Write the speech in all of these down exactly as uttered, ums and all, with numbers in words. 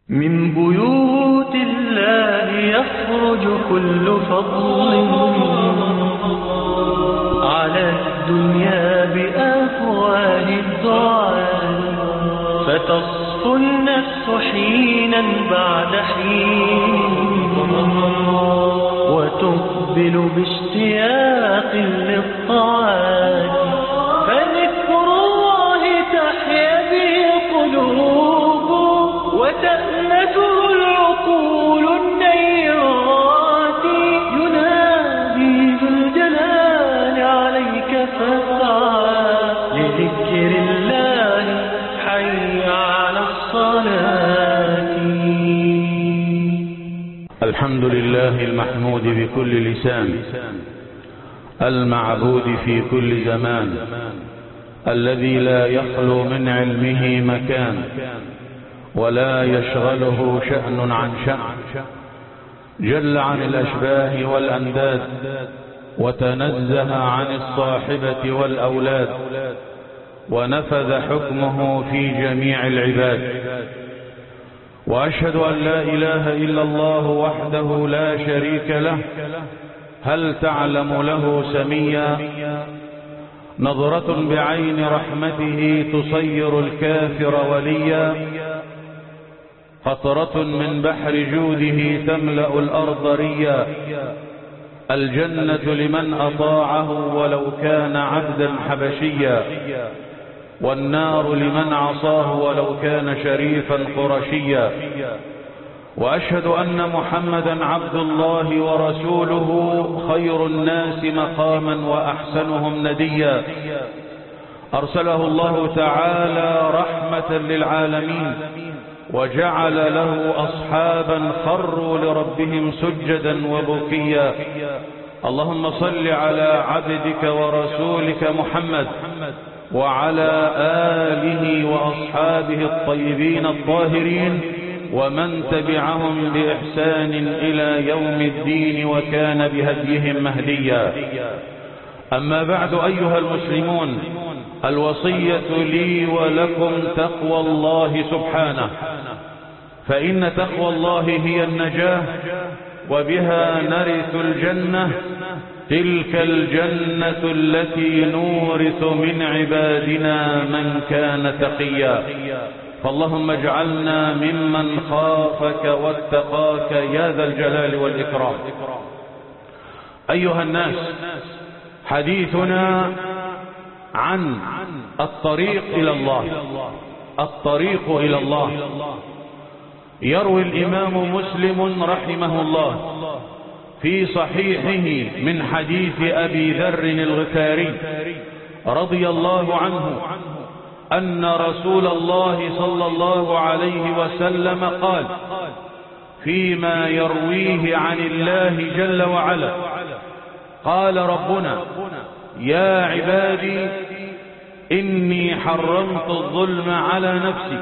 من بيوت الله يخرج كل فضل على الدنيا بأفواه الدعاء، فتصفو النفس حينا بعد حين وتقبل باشتياق للطاعات، فذكر الله تحيا به قلوب وتأنسه العقول النيرات، ينادي ذو الجلال عليك فاسعى لذكر الله حي على الصلاة. الحمد لله المحمود بكل لسان، المعبود في كل زمان، الذي لا يخلو من علمه مكان ولا يشغله شأن عن شأن، جل عن الأشباه والأنداد وتنزه عن الصاحبة والأولاد، ونفذ حكمه في جميع العباد. وأشهد أن لا إله إلا الله وحده لا شريك له، هل تعلم له سميا؟ نظرة بعين رحمته تصير الكافر وليا، قطرة من بحر جوده تملأ الأرض ريا، الجنة لمن أطاعه ولو كان عبدا حبشيا، والنار لمن عصاه ولو كان شريفا قرشيا. وأشهد أن محمدا عبد الله ورسوله، خير الناس مقاما وأحسنهم نديا، أرسله الله تعالى رحمة للعالمين، وجعل له أصحابا خروا لربهم سجدا وبكيا. اللهم صل على عبدك ورسولك محمد وعلى آله وأصحابه الطيبين الطاهرين، ومن تبعهم بإحسان إلى يوم الدين وكان بهديهم مهديا. أما بعد أيها المسلمون، الوصية لي ولكم تقوى الله سبحانه، فإن تقوى الله هي النجاة، وبها نرث الجنة، تلك الجنة التي نورث من عبادنا من كان تقيا. فاللهم اجعلنا ممن خافك واتقاك يا ذا الجلال والإكرام. أيها الناس، حديثنا عن الطريق إلى الله، الطريق إلى الله. يروي الإمام مسلم رحمه الله في صحيحه من حديث أبي ذر الغفاري رضي الله عنه أن رسول الله صلى الله عليه وسلم قال فيما يرويه عن الله جل وعلا: قال ربنا: يا عبادي إني حرمت الظلم على نفسي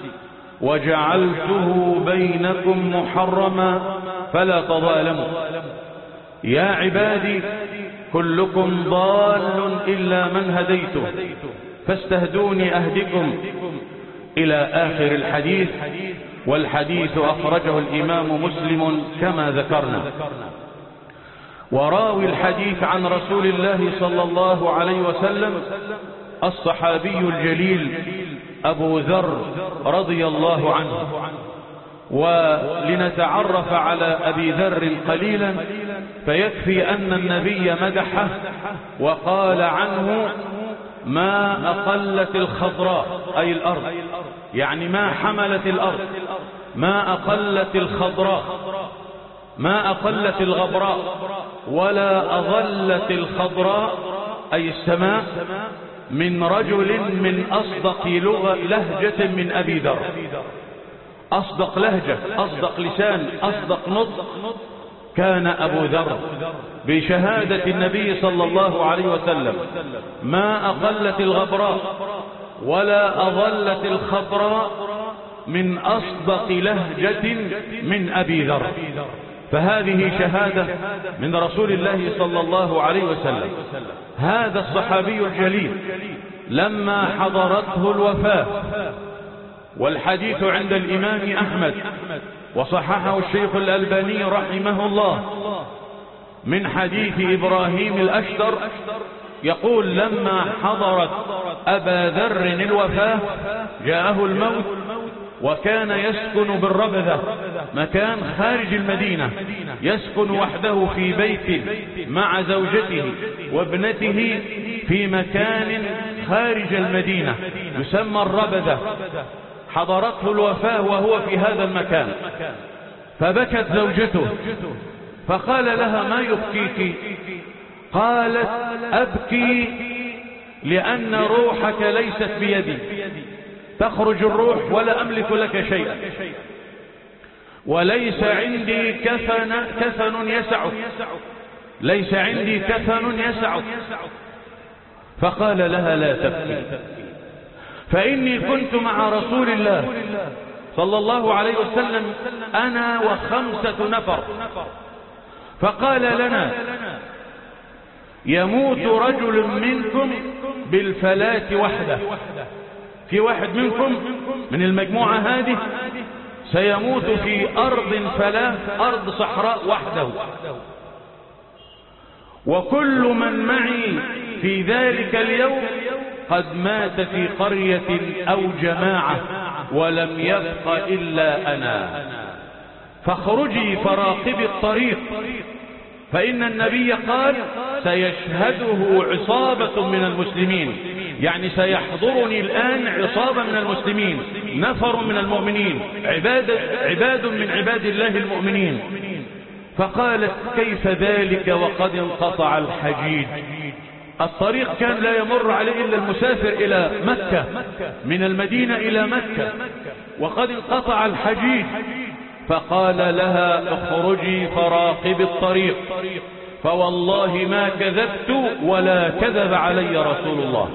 وجعلته بينكم محرما فلا تظالموا. يا عبادي كلكم ضال إلا من هديته فاستهدوني أهدكم، إلى آخر الحديث. والحديث أخرجه الإمام مسلم كما ذكرنا. وراوي الحديث عن رسول الله صلى الله عليه وسلم الصحابي الجليل أبو ذر رضي الله عنه. ولنتعرف على أبي ذر قليلا، فيكفي أن النبي مدحه وقال عنه: ما أقلت الخضراء، أي الأرض، يعني ما حملت الأرض، ما أقلت الخضراء، ما أقلت الغبراء، ولا أظلت الخضراء، أي السماء، من رجل من أصدق لغة لهجة من أبي ذر. أصدق لهجة، أصدق لسان، أصدق نطق كان أبو ذر، بشهادة النبي صلى الله عليه وسلم: ما أقلت الغبراء ولا أظلت الخضراء من أصدق لهجة من أبي ذر. فهذه شهادة من رسول الله صلى الله عليه وسلم. هذا الصحابي الجليل لما حضرته الوفاة والحديث عند الإمام أحمد وصححه الشيخ الألباني رحمه الله من حديث إبراهيم الأشتر يقول لما حضرت أبا ذر الوفاة جاءه الموت وكان يسكن بالربذة مكان خارج المدينة، يسكن وحده في بيت مع زوجته وابنته في مكان خارج المدينة يسمى الربذة. حضرته الوفاة وهو في هذا المكان فبكت زوجته فقال لها ما يبكيك؟ قالت أبكي لأن روحك ليست بيدي، تخرج الروح ولا أملك لك شيئا، وليس عندي كفن كفن يسعك، ليس عندي كفن يسعك. فقال لها لا تبكي، فإني كنت مع رسول الله صلى الله عليه وسلم أنا وخمسة نفر، فقال لنا يموت رجل منكم بالفلاة وحده، في واحد منكم من المجموعة هذه سيموت في أرض فلاة، أرض صحراء وحده، وكل من معي في ذلك اليوم قد مات في قرية أو جماعة ولم يبق إلا أنا، فاخرجي فراقبي الطريق، فإن النبي قال سيشهده عصابة من المسلمين، يعني سيحضرني الآن عصابة من المسلمين، نفر من المؤمنين، عباد, عباد من عباد الله المؤمنين. فقالت كيف ذلك وقد انقطع الحجيج؟ الطريق كان لا يمر عليه إلا المسافر إلى مكة، من المدينة إلى مكة، وقد انقطع الحجيج. فقال لها اخرجي فراقبي الطريق، فوالله ما كذبت ولا كذب علي رسول الله.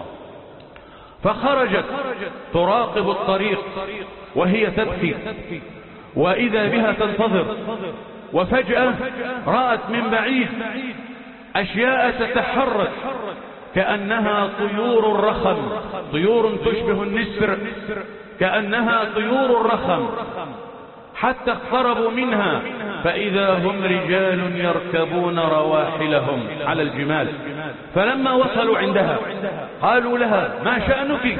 فخرجت تراقب الطريق وهي تبكي، وإذا بها تنتظر، وفجأة رأت من بعيد أشياء تتحرك كأنها طيور الرخم، طيور تشبه النسر، كأنها طيور الرخم، حتى اقتربوا منها فإذا هم رجال يركبون رواحلهم على الجمال. فلما وصلوا عندها قالوا لها ما شأنك؟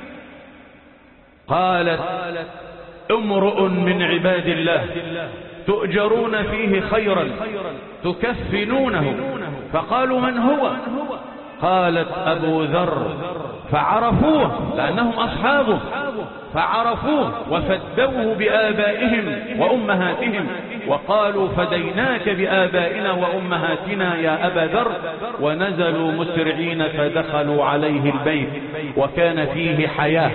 قالت امرؤ من عباد الله تؤجرون فيه خيرا تكفنونه. فقالوا من هو؟ قالت أبو ذر، فعرفوه لأنهم أصحابه، فعرفوه وفدوه بآبائهم وأمهاتهم وقالوا فديناك بآبائنا وأمهاتنا يا أبا ذر، ونزلوا مسرعين فدخلوا عليه البيت وكان فيه حياة،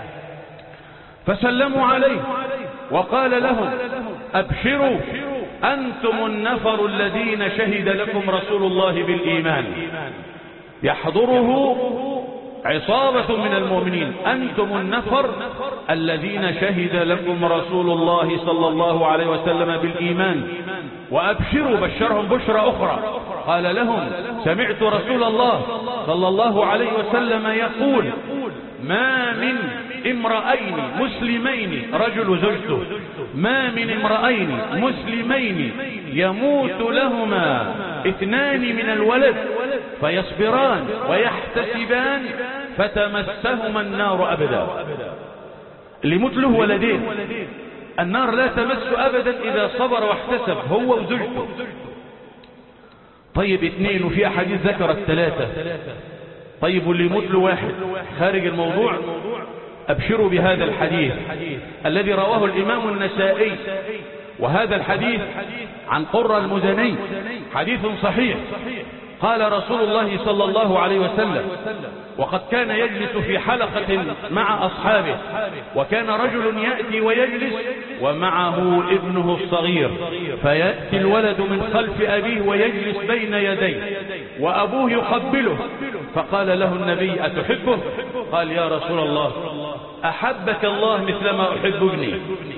فسلموا عليه وقال لهم أبشروا أنتم النفر الذين شهد لكم رسول الله بالإيمان، يحضره عصابة من المؤمنين، أنتم النفر الذين شهد لكم رسول الله صلى الله عليه وسلم بالإيمان، وأبشروا بشرهم بشرى أخرى. قال لهم سمعت رسول الله صلى الله عليه وسلم يقول ما من امرأين مسلمين، رجل زوجته، ما من امرأين مسلمين يموت لهما اثنان من الولد فيصبران ويحتسبان فتمسهما النار أبدا. اللي يموت له ولدين النار لا تمس أبدا إذا صبر واحتسب هو وزوجته. طيب اثنين، وفي أحاديث ذكرت ثلاثة. طيب واللي يموت له واحد خارج الموضوع؟ أبشروا بهذا الحديث الذي رواه الإمام النسائي، وهذا الحديث عن قرة المزني حديث صحيح. قال رسول الله صلى الله عليه وسلم، وقد كان يجلس في حلقة مع أصحابه، وكان رجل يأتي ويجلس ومعه ابنه الصغير، فيأتي الولد من خلف أبيه ويجلس بين يديه وأبوه يقبله، فقال له النبي أتحبه؟ قال يا رسول الله أحبك الله مثلما أحب ابني.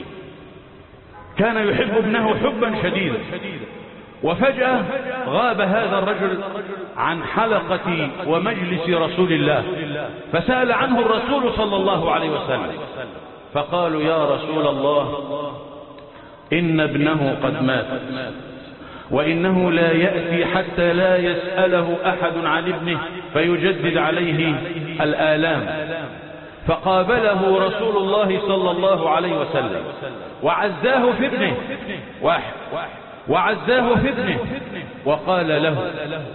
كان يحب ابنه حبا شديدا. وفجأة غاب هذا الرجل عن حلقة ومجلس رسول الله، فسأل عنه الرسول صلى الله عليه وسلم، فقالوا يا رسول الله إن ابنه قد مات وإنه لا يأتي حتى لا يسأله أحد عن ابنه فيجدد عليه الآلام. فقابله رسول الله صلى الله عليه وسلم وعزاه في ابنه واحد وعزاه في ابنه وقال له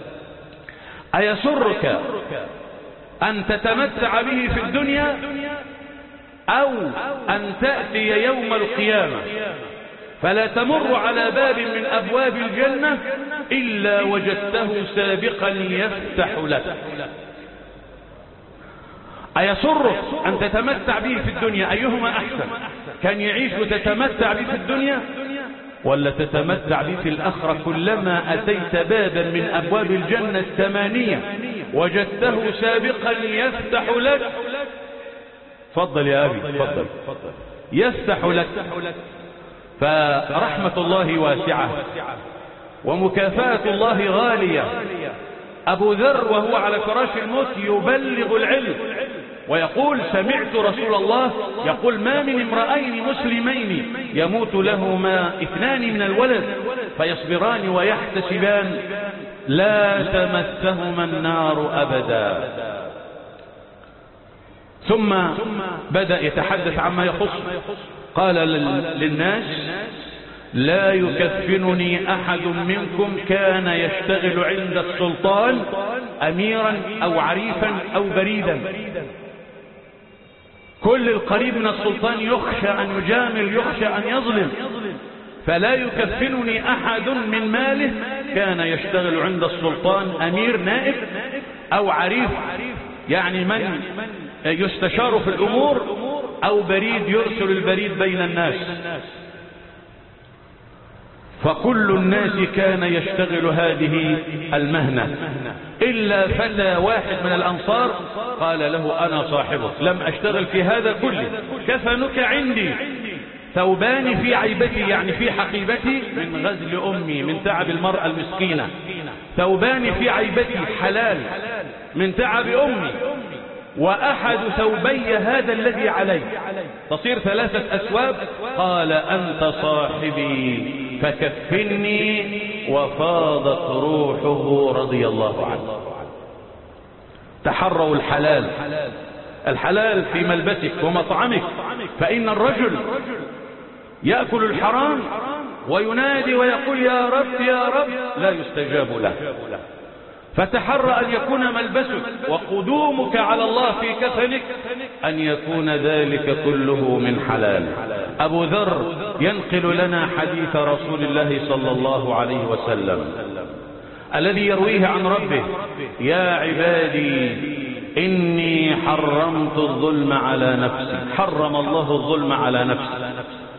أيسرك أن تتمتع به في الدنيا أو أن تأتي يوم القيامة فلا تمر على باب من أبواب الجنة إلا وجدته سابقا يفتح لك؟ أيسرك أن تتمتع به في الدنيا؟ أيهما أحسن؟ كان يعيش وتتمتع به في الدنيا ولا تتمتع به في الآخرة؟ كلما أتيت بابا من أبواب الجنة الثمانية وجدته سابقا يفتح لك. فضل يا أبي فضل. يفتح لك. فرحمة الله واسعة ومكافأة الله غالية. أبو ذر وهو على فراش الموت يبلغ العلم ويقول سمعت رسول الله يقول ما من امرأين مسلمين يموت لهما اثنان من الولد فيصبران ويحتسبان لا تمسهما النار أبدا. ثم بدأ يتحدث عما يخص. قال للناس لا يكفنني أحد منكم كان يشتغل عند السلطان أميرا أو عريفا أو بريدا. كل القريب من السلطان يخشى أن يجامل يخشى أن يظلم، فلا يكفنني أحد من ماله كان يشتغل عند السلطان أمير نائب أو عريف يعني من يستشار في الأمور أو بريد يرسل البريد بين الناس. فكل الناس كان يشتغل هذه المهنة إلا فتى واحد من الأنصار قال له أنا صاحبك لم أشتغل في هذا كله، كفنك عندي ثوبان في عيبتي يعني في حقيبتي من غزل أمي من تعب المرأة المسكينة، ثوبان في عيبتي حلال من تعب أمي، وأحد ثوبي هذا الذي علي تصير ثلاثة أثواب. قال أنت صاحبي فكفني، وفاضت روحه رضي الله عنه. تحروا الحلال، الحلال في ملبسك ومطعمك، فإن الرجل يأكل الحرام وينادي ويقول يا رب يا رب لا يستجاب له. فتحرى أن يكون ملبسك وقدومك على الله في كفنك أن يكون ذلك كله من حلال. أبو ذر ينقل لنا حديث رسول الله صلى الله عليه وسلم الذي يرويه عن ربه يا عبادي إني حرمت الظلم على نفسي، حرم الله الظلم على نفسي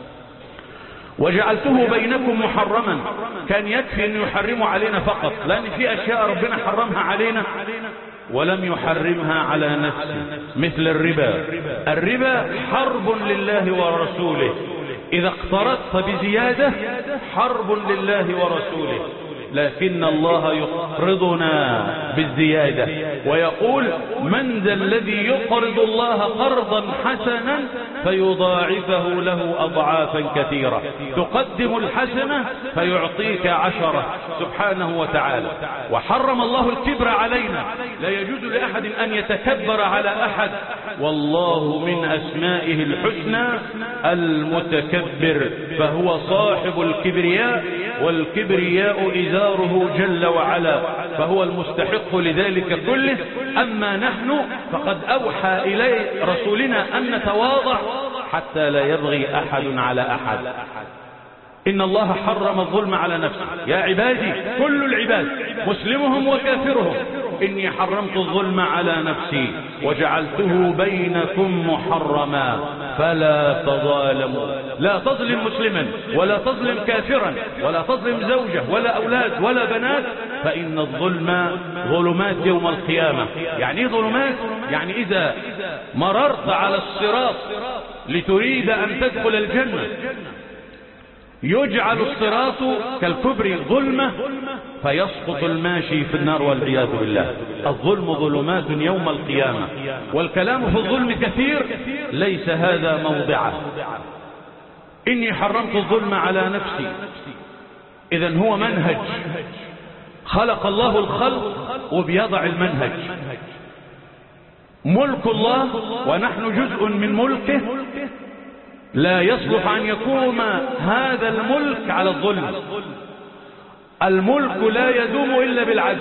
وجعلته بينكم محرما. كان يكفي أن يحرموا علينا فقط، لأن في أشياء ربنا حرمها علينا ولم يحرمها على نفسه، مثل الربا. الربا حرب لله ورسوله، إذا اقترضت بزيادة حرب لله ورسوله، لكن الله يقرضنا بالزيادة ويقول من ذا الذي يقرض الله قرضا حسنا فيضاعفه له أضعافا كثيرة، تقدم الحسنة فيعطيك عشرة سبحانه وتعالى. وحرم الله الكبر علينا، لا يجوز لأحد أن يتكبر على أحد، والله من أسمائه الحسنى المتكبر، فهو صاحب الكبرياء، والكبرياء إزاره جل وعلا، فهو المستحق لذلك كله. أما نحن فقد أوحى إلي رسولنا أن نتواضع حتى لا يبغي أحد على أحد. إن الله حرم الظلم على نفسه. يا عبادي كل العباد مسلمهم وكافرهم إني حرمت الظلم على نفسي وجعلته بينكم محرما فلا تظالموا. لا تظلم مسلما ولا تظلم كافرا ولا تظلم زوجة ولا أولاد ولا بنات، فإن الظلم ظلمات يوم القيامة. يعني ايه ظلمات؟ يعني إذا مررت على الصراط لتريد أن تدخل الجنة يجعل الصراط كالكبر ظلمة فيسقط الماشي في النار والعياذ بالله. الظلم ظلمات يوم القيامة، والكلام في الظلم كثير، ليس هذا موضعه. إني حرمت الظلم على نفسي. إذن هو منهج، خلق الله الخلق وبيضع المنهج. ملك الله ونحن جزء من ملكه، لا يصلح أن يقوم هذا الملك على الظلم. الملك لا يدوم إلا بالعدل،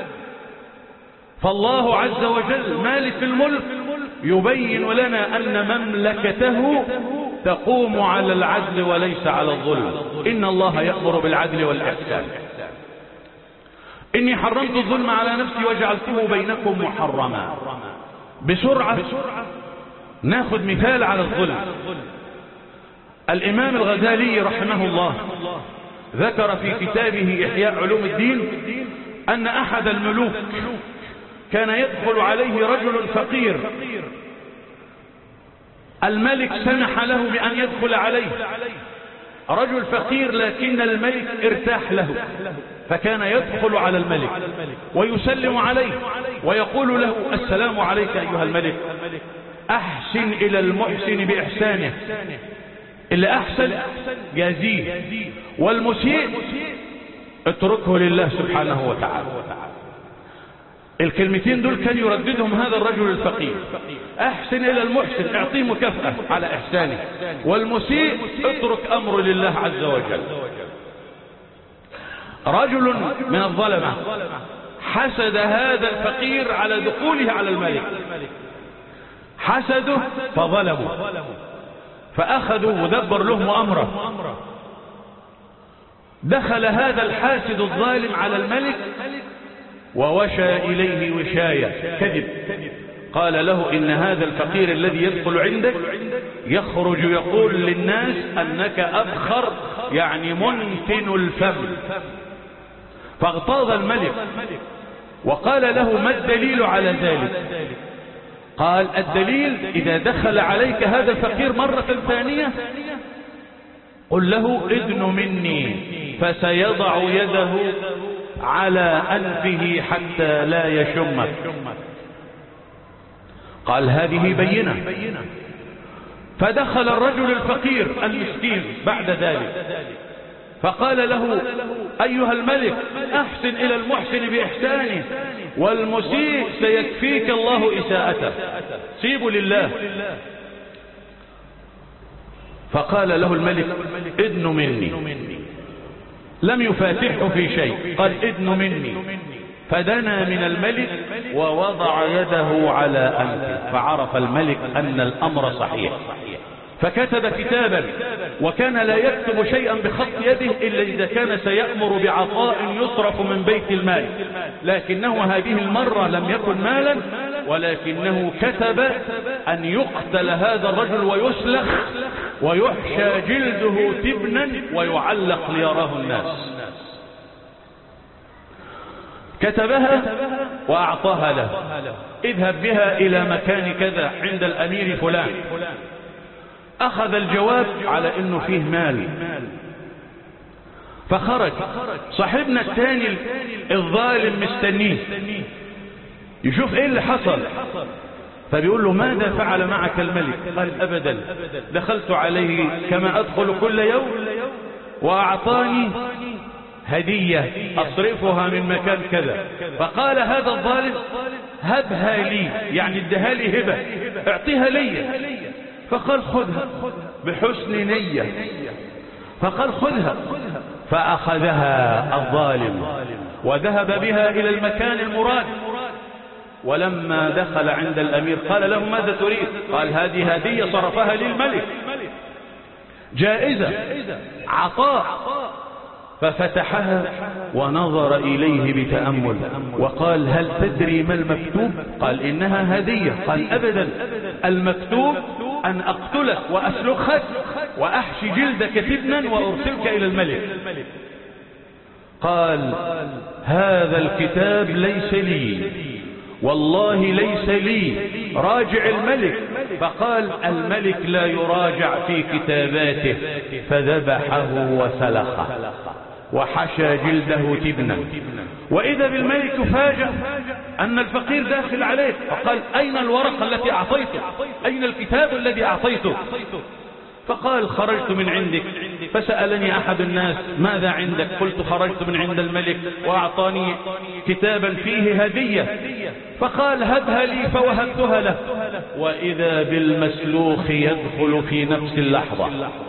فالله عز وجل مالك الملك يبين لنا أن مملكته تقوم على العدل وليس على الظلم. إن الله يأمر بالعدل والإحسان. إني حرمت الظلم على نفسي وجعلته بينكم محرما. بسرعة ناخذ مثال على الظلم. الإمام الغزالي رحمه الله ذكر في كتابه إحياء علوم الدين أن أحد الملوك كان يدخل عليه رجل فقير، الملك سمح له بأن يدخل عليه، رجل فقير لكن الملك ارتاح له، فكان يدخل على الملك ويسلم عليه ويقول له: السلام عليك أيها الملك، أحسن إلى المحسن بإحسانه، اللي أحسن جازيه، والمسيء اتركه لله سبحانه وتعالى. الكلمتين دول كان يرددهم هذا الرجل الفقير. أحسن إلى المحسن، اعطيه مكافأة على إحسانه، والمسيء اترك أمره لله عز وجل. رجل من الظلمة حسد هذا الفقير على دخوله على الملك، حسده فظلموا، فأخذوا ودبر له مؤامرة. دخل هذا الحاسد الظالم على الملك ووشى إليه وشاية كذب، قال له: إن هذا الفقير الذي يدخل عندك يخرج يقول للناس أنك أبخر، يعني منتن الفم. فاغتاظ الملك وقال له: ما الدليل على ذلك؟ قال: الدليل إذا دخل عليك هذا الفقير مرة ثانية قل له: ادن مني، فسيضع يده على أنفه حتى لا يشمك. قال: هذه بينة. فدخل الرجل الفقير المسكين بعد ذلك فقال له: أيها الملك، أحسن إلى المحسن بإحسانه، والمسيء سيكفيك الله إساءته، سيبوا لله. فقال له الملك: ادن مني. لم يفاتحه في شيء، قال: ادن مني. فدنا من الملك ووضع يده على أنفه، فعرف الملك أن الأمر صحيح، فكتب كتابا، وكان لا يكتب شيئا بخط يده إلا إذا كان سيأمر بعطاء يصرف من بيت المال، لكنه هذه المرة لم يكن مالا، ولكنه كتب أن يقتل هذا الرجل ويسلخ ويحشى جلده تبنا ويعلق ليراه الناس. كتبها وأعطاها له: اذهب بها إلى مكان كذا عند الأمير فلان. أخذ الجواب على أنه فيه مال، فخرج. صاحبنا الثاني الظالم مستنيه يشوف ايه اللي حصل، فبيقول له: ماذا فعل معك الملك؟ قال: أبدا، دخلت عليه كما أدخل كل يوم وأعطاني هدية أصرفها من مكان كذا. فقال هذا الظالم: هبها لي، يعني ادها لي هبة، اعطيها لي. فقال: خذها بحسن نية. فقال: خذها. فأخذها الظالم وذهب بها إلى المكان المراد. ولما دخل عند الأمير قال له: ماذا تريد؟ قال: هذه هدية صرفها للملك، جائزة، عطاء. ففتحها ونظر إليه بتأمل وقال: هل تدري ما المكتوب؟ قال: إنها هدية. قال: أبدا، المكتوب أن أقتلك وأسلخك وأحشي جلدك تبنا وأرسلك إلى الملك. قال: هذا الكتاب ليس لي، والله ليس لي، راجع الملك. فقال الملك لا يراجع في كتاباته، فذبحه وسلخه وحشى جلده تبنا. وإذا بالملك فاجأ أن الفقير داخل عليه، فقال أين الورقة التي أعطيته؟ أين الكتاب الذي أعطيته؟ فقال خرجت من عندك. فسألني أحد الناس ماذا عندك؟ قلت خرجت من عند الملك وأعطاني كتابا فيه هدية. فقال هبها لي، فوهبتها له. وإذا بالمسلوخ يدخل في نفس اللحظة.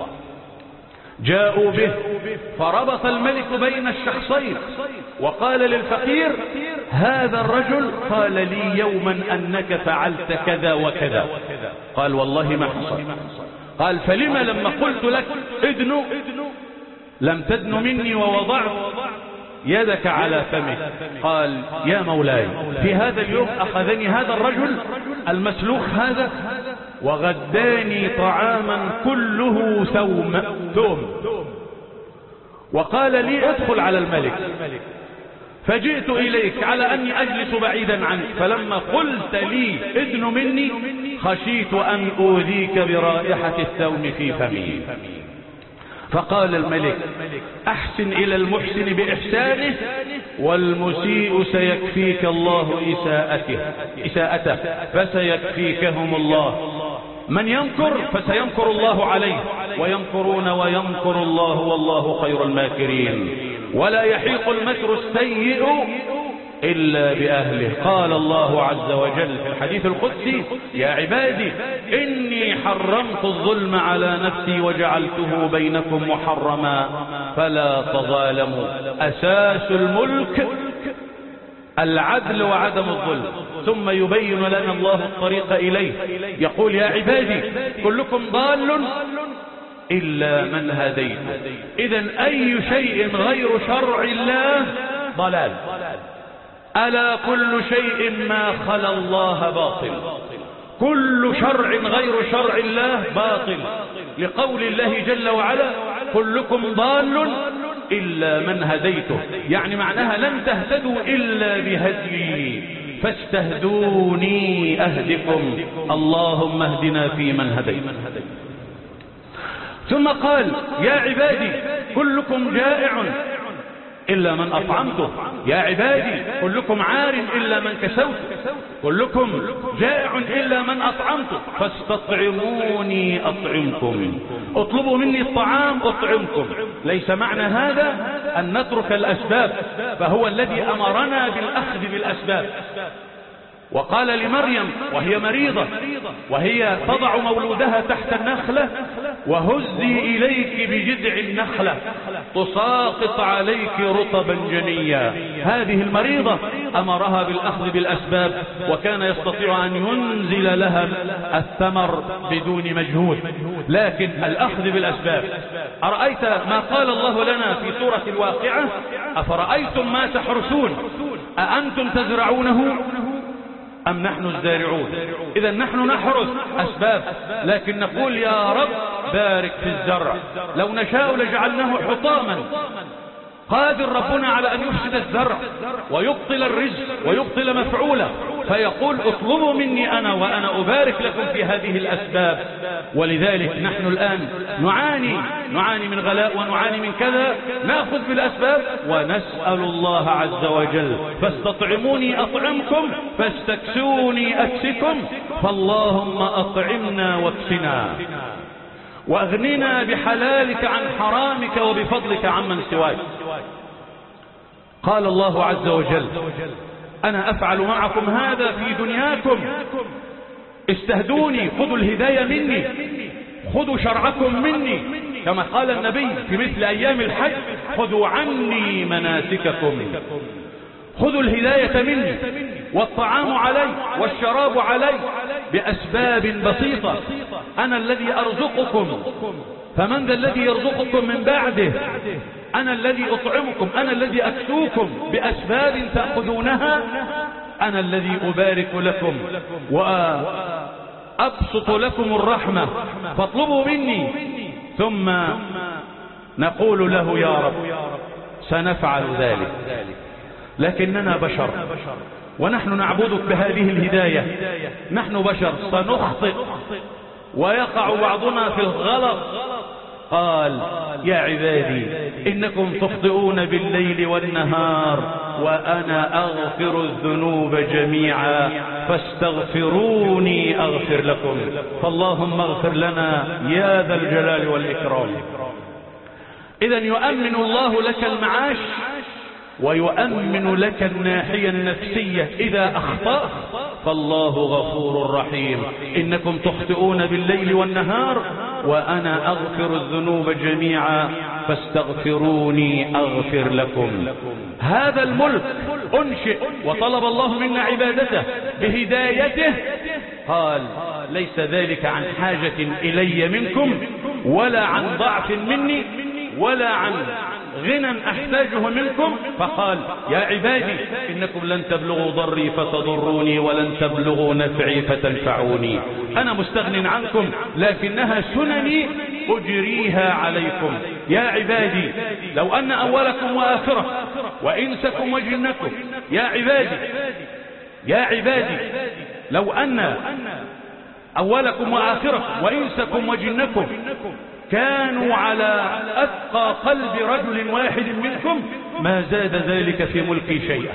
جاءوا به فربط الملك بين الشخصين وقال للفقير هذا الرجل قال لي يوما أنك فعلت كذا وكذا. قال والله ما حصل. قال فلما لما قلت لك ادنو لم تدن مني ووضعت يدك على فمك؟ قال يا مولاي في هذا اليوم أخذني هذا الرجل المسلوخ هذا وغداني طعاما كله ثوم ثوم وقال لي ادخل على الملك. فجئت إليك على أني أجلس بعيدا عنك، فلما قلت لي ادن مني خشيت أن أوذيك برائحة الثوم في فمي. فقال الملك أحسن إلى المحسن بإحسانه والمسيء سيكفيك الله إساءته إساءته فسيكفيكهم الله. من ينكر فسينكر الله عليه، وينكرون وينكر الله والله خير الماكرين. ولا يحيق المكر السيء إلا بأهله. قال الله عز وجل في الحديث القدسي يا عبادي إني حرمت الظلم على نفسي وجعلته بينكم محرما فلا تظالموا. أساس الملك العدل وعدم الظلم. ثم يبين لنا الله الطريق إليه، يقول يا عبادي كلكم ضال إلا من هديت. إذن أي شيء غير شرع الله ضلال. ألا كل شيء ما خلا الله باطل، كل شرع غير شرع الله باطل، لقول الله جل وعلا كلكم ضال إلا من هديته. يعني معناها لن تهتدوا إلا بهدي فاستهدوني أهدكم اللهم اهدنا فيمن هديت. ثم قال يا عبادي كلكم جائع إلا من أطعمته. يا عبادي كلكم عار إلا من كسوته. كلكم جائع إلا من أطعمته فاستطعموني أطعمكم. اطلبوا مني الطعام أطعمكم. ليس معنى هذا أن نترك الأسباب، فهو الذي أمرنا بالأخذ بالأسباب. وقال لمريم وهي مريضة وهي تضع مولودها تحت النخلة وهزي إليك بجذع النخلة تساقط عليك رطبا جنيا. هذه المريضة أمرها بالأخذ بالأسباب، وكان يستطيع أن ينزل لها الثمر بدون مجهود، لكن الأخذ بالأسباب. أرأيت ما قال الله لنا في سورة الواقعة أفرأيتم ما تحرثون أأنتم تزرعونه أم نحن الزارعون؟ إذا نحن نحرث أسباب، لكن نقول يا رب بارك في الزرع. لو نشاء لجعلناه حطاما. قادر ربنا على أن يفسد الزرع ويبطل الرزق ويبطل مفعوله، فيقول اطلبوا مني أنا وأنا أبارك لكم في هذه الأسباب. ولذلك نحن الآن نعاني نعاني من غلاء ونعاني من كذا، نأخذ بالأسباب ونسأل الله عز وجل فاستطعموني أطعمكم فاستكسوني أكسكم. فاللهم أطعمنا واكسنا وأغننا بحلالك عن حرامك وبفضلك عمن سواك. قال الله عز وجل أنا أفعل معكم هذا في دنياكم. استهدوني، خذوا الهداية مني، خذوا شرعكم مني، كما قال النبي في مثل أيام الحج خذوا عني مناسككم. خذوا الهداية مني، والطعام علي والشراب علي بأسباب بسيطة. أنا الذي أرزقكم، فمن ذا الذي يرزقكم من بعده؟ أنا الذي أطعمكم، أنا الذي أكسوكم بأسباب تأخذونها. أنا الذي أبارك لكم وأبسط لكم الرحمة، فاطلبوا مني. ثم نقول له يا رب سنفعل ذلك، لكننا بشر ونحن نعبدك بهذه الهداية. نحن بشر سنخطئ ويقع بعضنا في الغلط. قال يا عبادي إنكم تخطئون بالليل والنهار وأنا أغفر الذنوب جميعا فاستغفروني أغفر لكم. فاللهم اغفر لنا يا ذا الجلال والإكرام. إذن يؤمن الله لك المعاش ويؤمن لك الناحية النفسية إذا أخطأت، فالله غفور رحيم. إنكم تخطئون بالليل والنهار وأنا أغفر الذنوب جميعا فاستغفروني أغفر لكم. هذا الملك أنشئ وطلب الله منا عبادته بهدايته. قال ليس ذلك عن حاجة إلي منكم ولا عن ضعف مني ولا عن غنى أحتاجه منكم. فقال يا عبادي إنكم لن تبلغوا ضري فتضروني ولن تبلغوا نفعي فتنفعوني. أنا مستغن عنكم لكنها سنني أجريها عليكم. يا عبادي لو أن أولكم وآخركم وإنسكم وجنكم يا عبادي يا عبادي لو أن أولكم وآخركم وإنسكم وجنكم كانوا على أتقى قلب رجل واحد منكم ما زاد ذلك في ملكي شيئا.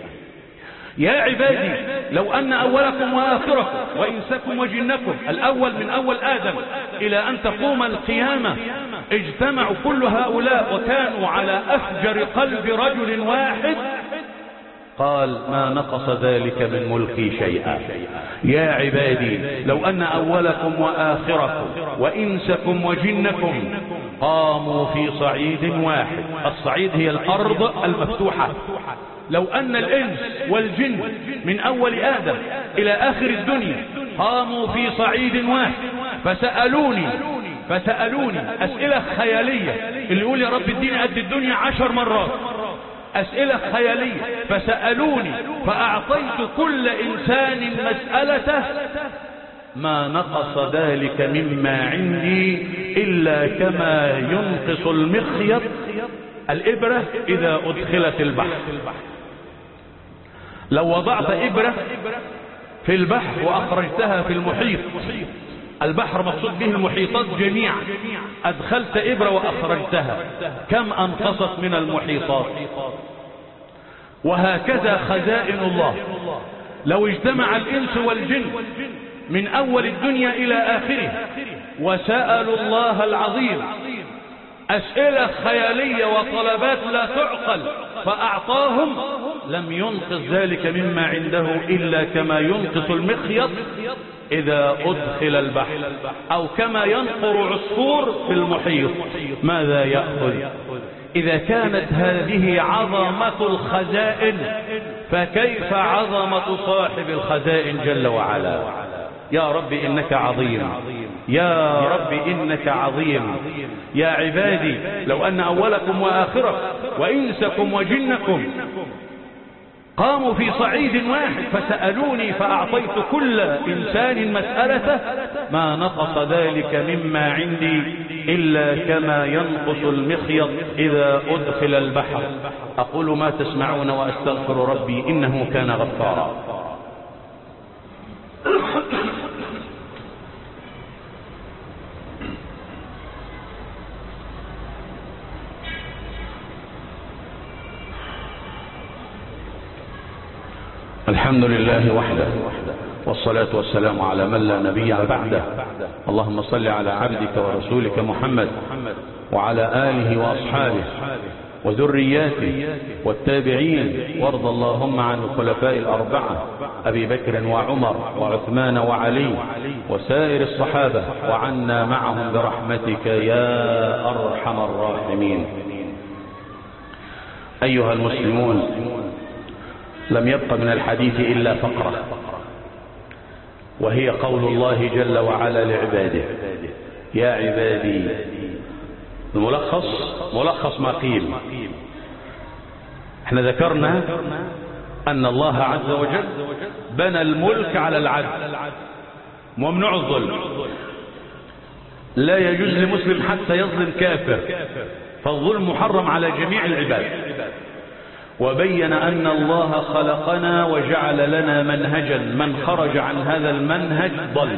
يا عبادي لو أن أولكم وآخركم وإنسكم وجنكم الأول من أول آدم إلى أن تقوم القيامة اجتمعوا كل هؤلاء وكانوا على أفجر قلب رجل واحد، قال ما نقص ذلك من ملكي شيئا. يا عبادي لو أن أولكم وآخركم وإنسكم وجنكم قاموا في صعيد واحد، الصعيد هي الأرض المفتوحة، لو أن الإنس والجن من أول آدم إلى آخر الدنيا قاموا في صعيد واحد فسألوني فسألوني أسئلة خيالية، اللي يقول يا رب اديني قد الدنيا عشر مرات، أسئلة خيالية، فسألوني فأعطيت كل إنسان مسألته ما نقص ذلك مما عندي إلا كما ينقص المخيط الإبرة إذا أدخلت البحر. لو وضعت إبرة في البحر وأخرجتها في المحيط، البحر مقصود به المحيطات جميعا، أدخلت إبرة وأخرجتها كم أنقصت من المحيطات؟ وهكذا خزائن الله. لو اجتمع الإنس والجن من أول الدنيا إلى آخره وسألوا الله العظيم أسئلة خيالية وطلبات لا تعقل فأعطاهم لم ينقص ذلك مما عنده إلا كما ينقص المخيط إذا أدخل البحر، أو كما ينقر عصفور في المحيط ماذا يأخذ؟ إذا كانت هذه عظمة الخزائن فكيف عظمة صاحب الخزائن جل وعلا؟ يا رب إنك عظيم، يا رب إنك عظيم. يا عبادي لو أن أولكم وآخركم وإنسكم وجنكم قاموا في صعيد واحد فسألوني فأعطيت كل إنسان مسألته ما نقص ذلك مما عندي إلا كما ينقص المخيط إذا أدخل البحر. أقول ما تسمعون وأستغفر ربي إنه كان غفارا. الحمد لله وحده والصلاة والسلام على من لا نبي بعده. اللهم صل على عبدك ورسولك محمد وعلى آله وأصحابه وذرياته والتابعين، وارض اللهم عن الخلفاء الأربعة أبي بكر وعمر وعثمان وعلي وسائر الصحابة وعنا معهم برحمتك يا أرحم الراحمين. أيها المسلمون، لم يبق من الحديث إلا فقرة، وهي قول الله جل وعلا لعباده يا عبادي. الملخص ملخص ما قيل. احنا ذكرنا أن الله عز وجل بنى الملك على العدل، ممنوع الظلم، لا يجوز لمسلم حتى يظلم كافر، فالظلم محرم على جميع العباد. وبين أن الله خلقنا وجعل لنا منهجا، من خرج عن هذا المنهج ضل.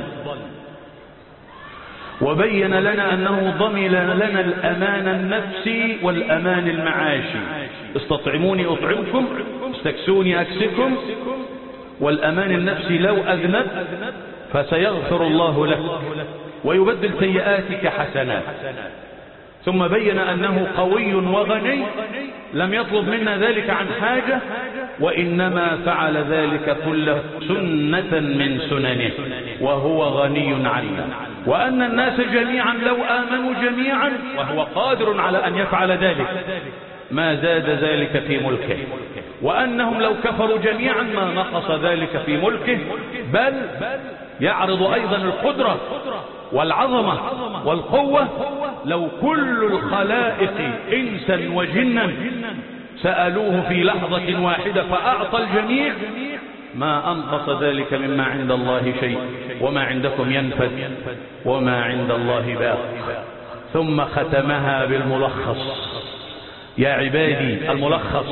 وبين لنا أنه ضمن لنا الأمان النفسي والأمان المعاشي، استطعموني أطعمكم، استكسوني أكسكم. والأمان النفسي لو أذنبت فسيغفر الله لك ويبدل سيئاتك حسنات. ثم بين أنه قوي وغني، لم يطلب منا ذلك عن حاجة، وإنما فعل ذلك كله سنة من سننه، وهو غني عنا. وأن الناس جميعا لو آمنوا جميعا وهو قادر على أن يفعل ذلك ما زاد ذلك في ملكه، وأنهم لو كفروا جميعا ما نقص ذلك في ملكه، بل يعرض أيضا القدرة والعظمة والقوة. لو كل الخلائق إنسا وجنا سألوه في لحظة واحدة فأعطى الجميع ما أنقص ذلك مما عند الله شيء، وما عندكم ينفد وما عند الله باق. ثم ختمها بالملخص: يا عبادي، الملخص: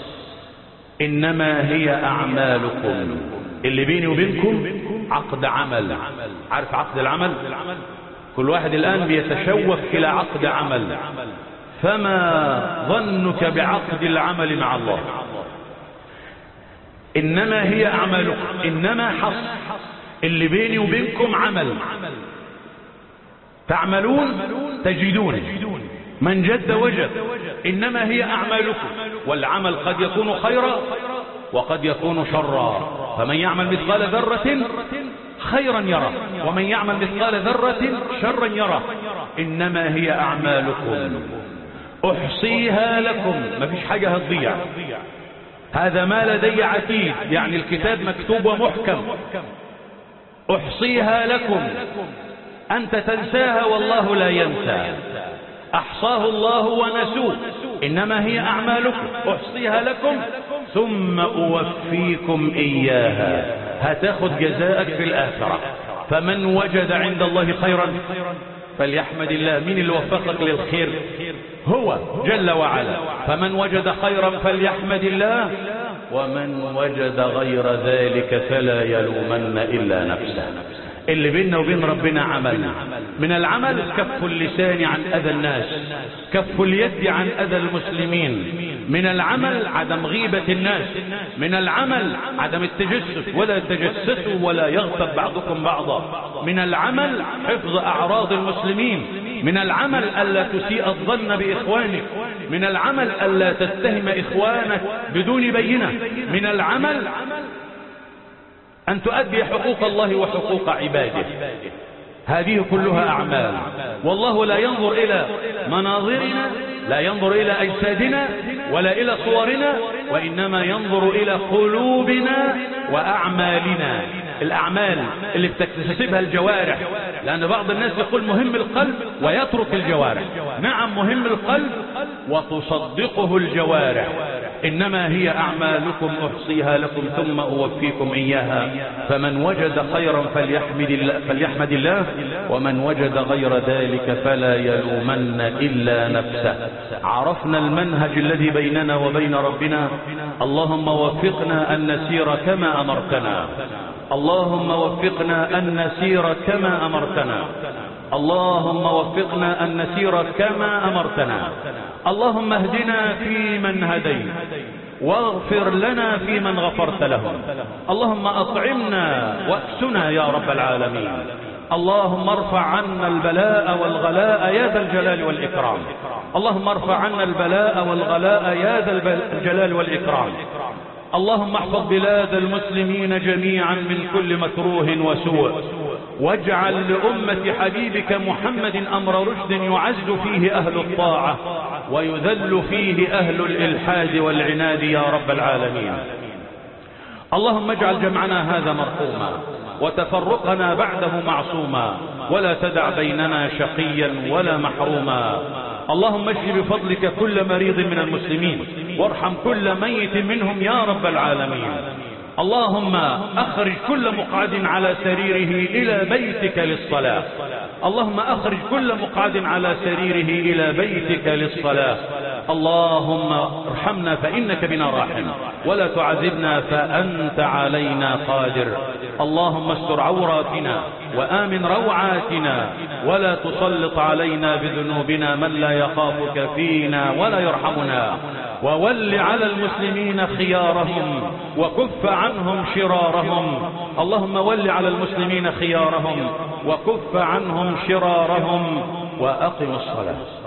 إنما هي أعمالكم. اللي بيني وبينكم عقد عمل. عارف عقد العمل؟ كل واحد الآن بيتشوف إلى عقد عمل. فما ظنك بعقد العمل مع الله؟ إنما هي أعمالكم. إنما حصر اللي بيني وبينكم عمل، تعملون تجدون، من جد وجد. إنما هي أعمالكم، والعمل قد يكون خيرا وقد يكون شرا. فمن يعمل مثقال ذرة خيرا يره، ومن يعمل مثقال ذرة شرا يره. إنما هي أعمالكم أحصيها لكم. ما فيش حاجة هتضيع، هذا ما لدي عتيد، يعني الكتاب مكتوب ومحكم. أحصيها لكم، أنت تنساها والله لا ينسى. أحصاه الله ونسوه. إنما هي أعمالكم أحصيها لكم ثم أوفيكم إياها. هتاخد جزاءك في الآخرة. فمن وجد عند الله خيرا فليحمد الله. مين اللي وفقك للخير؟ هو جل وعلا. فمن وجد خيرا فليحمد الله، ومن وجد غير ذلك فلا يلومن إلا نفسه. اللي بيننا وبين ربنا عمل. من العمل كف اللسان عن أذى الناس، كف اليد عن أذى المسلمين. من العمل عدم غيبة الناس. من العمل عدم التجسس، ولا تجسسوا ولا يغتب بعضكم بعضا. من العمل حفظ أعراض المسلمين. من العمل ألا تسيء الظن بإخوانك. من العمل ألا تتهم إخوانك بدون بينة. من العمل أن تؤدي حقوق الله وحقوق عباده. هذه كلها أعمال. والله لا ينظر إلى مناظرنا، لا ينظر إلى أجسادنا ولا إلى صورنا، وإنما ينظر إلى قلوبنا وأعمالنا. الأعمال اللي بتكتسبها الجوارح، لأن بعض الناس يقول مهم القلب ويترك الجوارح. نعم مهم القلب وتصدقه الجوارح. إنما هي أعمالكم أحصيها لكم ثم أوفيكم إياها. فمن وجد خيرا فليحمد الله, فليحمد الله ومن وجد غير ذلك فلا يلومن إلا نفسه. عرفنا المنهج الذي بيننا وبين ربنا. اللهم وفقنا أن نسير كما أمرتنا. اللهم وفقنا أن نسير كما أمرتنا. اللهم وفقنا أن نسير كما أمرتنا. اللهم اهدنا فيمن هديت، واغفر لنا فيمن غفرت لهم. اللهم أطعمنا وأكسنا يا رب العالمين. اللهم ارفع عنا البلاء والغلاء يا ذا الجلال والإكرام. اللهم ارفع عنا البلاء والغلاء يا ذا الجلال والإكرام. اللهم احفظ بلاد المسلمين جميعا من كل مكروه وسوء، واجعل لأمة حبيبك محمد أمر رشد يعز فيه أهل الطاعة ويذل فيه أهل الإلحاد والعناد يا رب العالمين. اللهم اجعل جمعنا هذا مرحوما وتفرقنا بعده معصوما، ولا تدع بيننا شقيا ولا محروما. اللهم اشف بفضلك كل مريض من المسلمين، وارحم كل ميت منهم يا رب العالمين. اللهم اخرج كل مقعد على سريره الى بيتك للصلاة. اللهم اخرج كل مقعد على سريره الى بيتك للصلاة. اللهم ارحمنا فإنك بنا راحم، ولا تعذبنا فأنت علينا قادر. اللهم استر عوراتنا وآمن روعاتنا، ولا تسلط علينا بذنوبنا من لا يخافك فينا ولا يرحمنا. وول على المسلمين خيارهم وكف عنهم شرارهم. اللهم ول على المسلمين خيارهم وكف عنهم شرارهم. وأقم الصلاة.